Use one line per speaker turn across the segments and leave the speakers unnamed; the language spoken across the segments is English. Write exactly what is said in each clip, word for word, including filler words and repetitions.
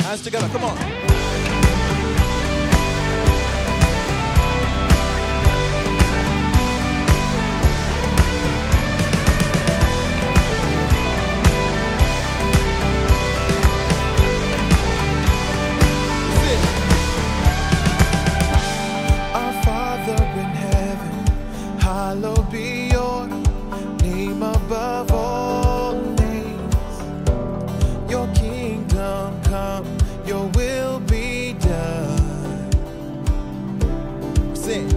Hands together, come on.
Hallowed be your name above all names. Your kingdom come, your will be done. Sing.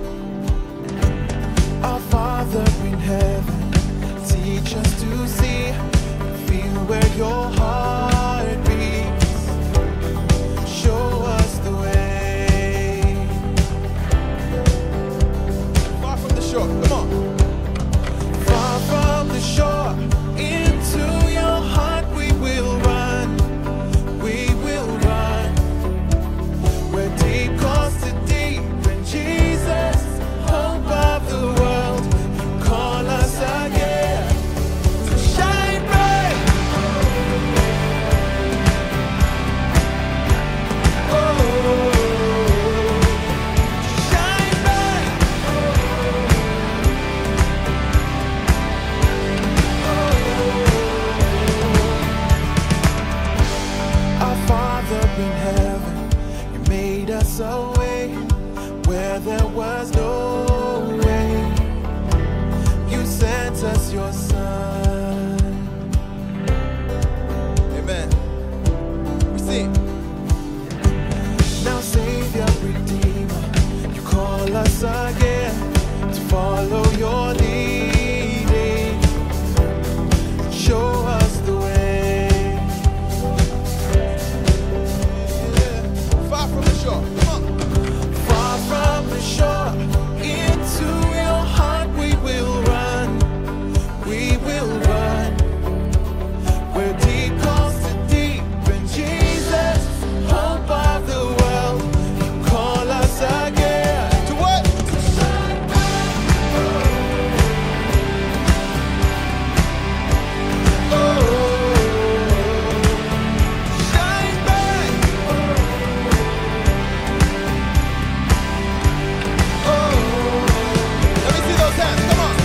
Our Father in heaven, teach us to see, feel where your heart beats. Show us the way. Far from the shore, come on. Far from the shore, into your heart we will run. We will run. Where deep calls to deep, and Jesus, hope of the world, you call us again to shine bright. Oh, shine bright. Our Father in heaven, you made us a way where there was no way. You sent us your Son. Amen. We sing. Now Savior, Redeemer, you call us again to follow your leading. Show us the way. Far from the shore, come on. Far from the shore, into your heart we will run. We will run. Where deep calls to deep, and Jesus, hope of the world, you call us again. To what? To shine bright. Oh, shine bright. Oh, let me see those hands, come on.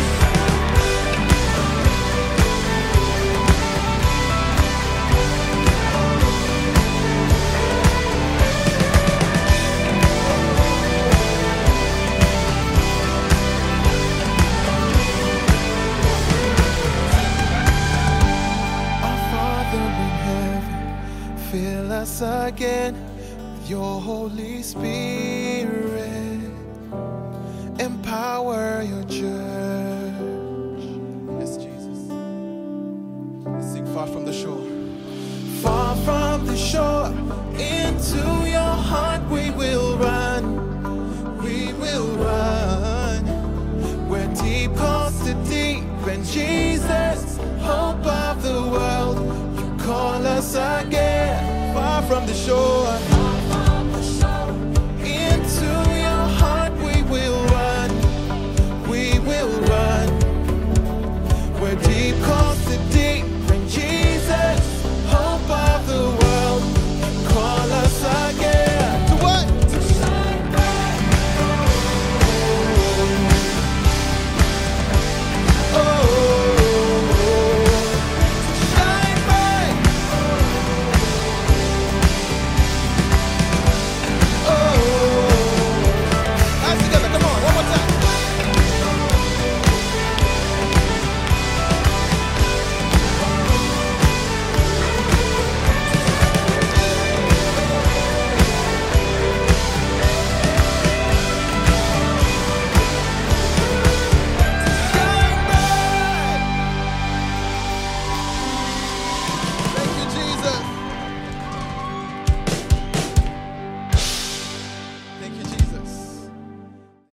Our Father in heaven, fill us again with your Holy Spirit. Empower your church. Yes, Jesus. Let's sing Far from the shore. Far from the shore, into your heart we will run. We will run. Where deep calls to deep, and Jesus, hope of the world, you call us again. Far from the shore.